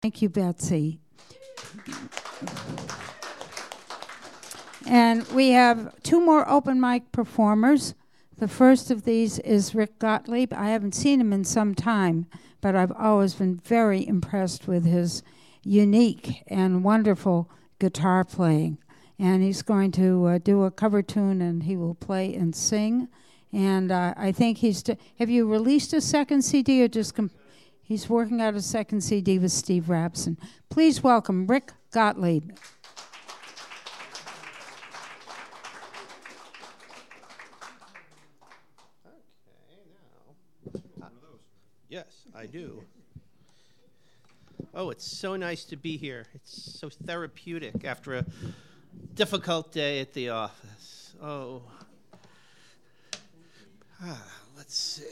Thank you, Betsy. And we have two more open mic performers. The first of these is Rick Gottlieb. I haven't seen him in some time, but I've always been very impressed with his unique and wonderful guitar playing. And he's going to do a cover tune, and he will play and sing. And I think have you released a second CD or just... He's working out a second CD with Steve Rapson. Please welcome Rick Gottlieb. Yes, I do. Oh, it's so nice to be here. It's so therapeutic after a difficult day at the office. Oh. Let's see.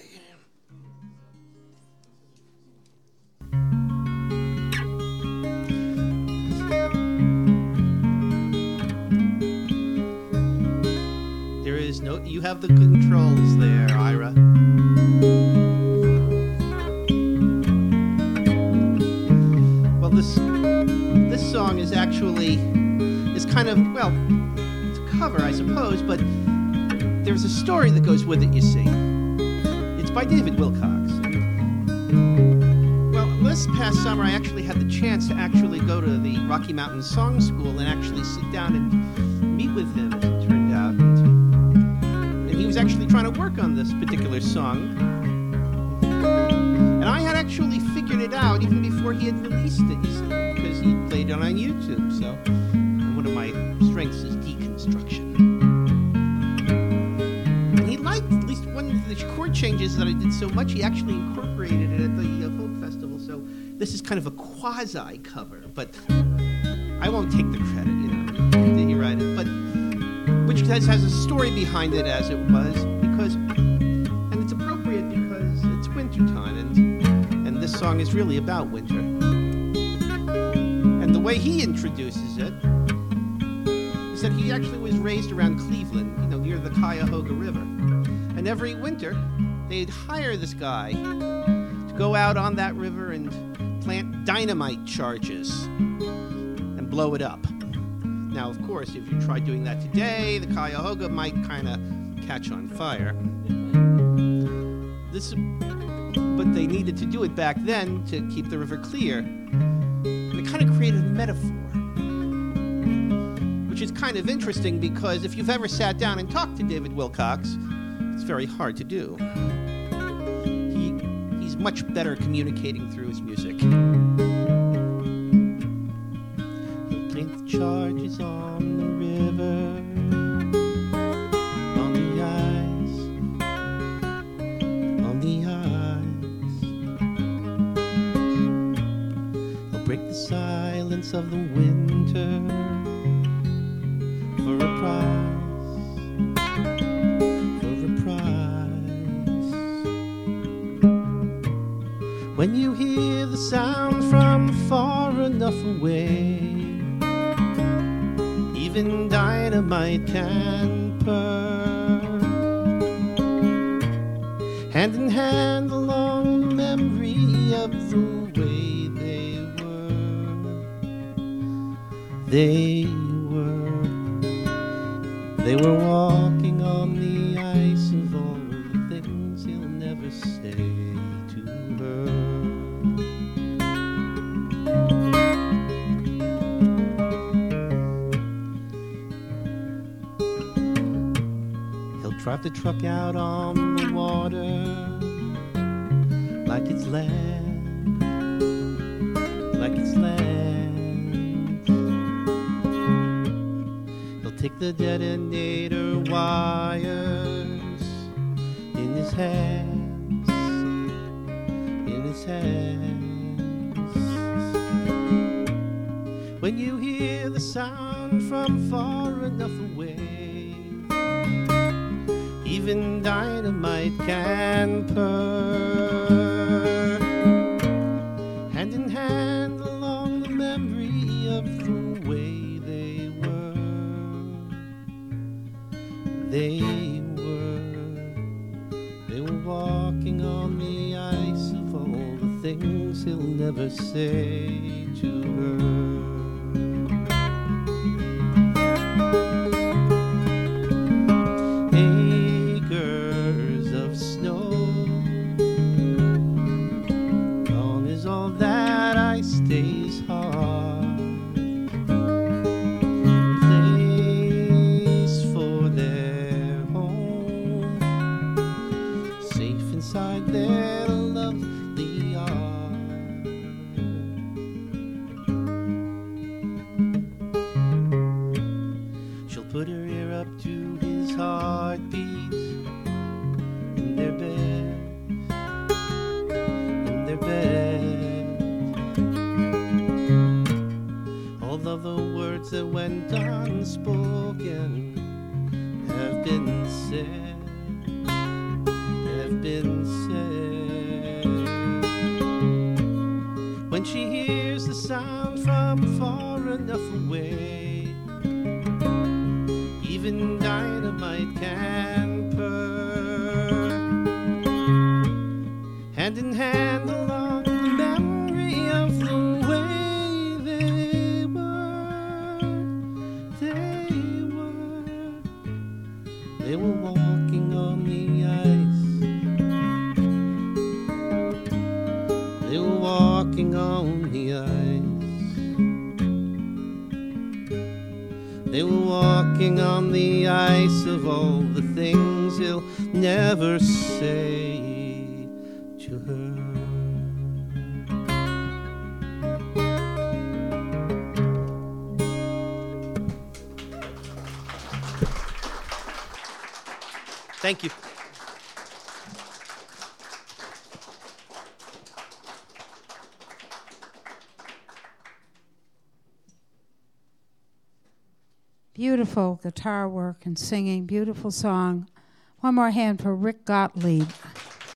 There is no... You have the controls there, Ira. Well, this song is kind of, well, it's a cover, I suppose, but there's a story that goes with it, you see. It's by David Wilcox. Well, this past summer, I actually had the chance to actually go to the Rocky Mountain Song School and actually sit down and meet with him, as it turned out. And he was actually trying to work on this particular song. And I had actually figured it out even before he had released it, you see, because he played it on YouTube. So, and one of my strengths is deconstruction. And he liked at least one of the chord changes that I did so much, he actually incorporated it at the folk festival. So this is kind of a quasi cover, but I won't take the credit, did he write it? But which has a story behind it, as it was, because, and it's appropriate because it's winter time, and this song is really about winter. And the way he introduces it is that he actually was raised around Cleveland, near the Cuyahoga River. And every winter, they'd hire this guy to go out on that river and plant dynamite charges and blow it up. Now, of course, if you try doing that today, the Cuyahoga might kind of catch on fire. But they needed to do it back then to keep the river clear. And it kind of created a metaphor, which is kind of interesting because if you've ever sat down and talked to David Wilcox, it's very hard to do. He's much better communicating through his music. He'll plant the charges on the river, on the ice, on the ice. He'll break the silence of the winter for a prize, for a prize. When you hear the sound from far enough away, even dynamite can purr. Hand in hand along the memory of the way they were walking on the ice of all the things he'll never say to her. He'll drive the truck out on the water like it's land, like it's land. He'll take the detonator wires in his hands, in his hands. When you hear the sound from far enough away, even dynamite can purr. Hand in hand along the memory of the way they were. They were walking on the ice of all the things he'll never never say to her. Acres of snow, gone is all that I stays hard. Place for their home, safe inside their lovely arms. She'll put her ear up to his heartbeat in their bed, in their bed. All of the words that went unspoken have been said, have been said. When she hears the sound from far enough away, even dynamite can purr. Hand in hand along the memory of the way they were. They were walking on the ice. They were walking on the ice. They were walking on the ice of all the things he'll never say to her. Thank you. Beautiful guitar work and singing, beautiful song. One more hand for Rick Gottlieb.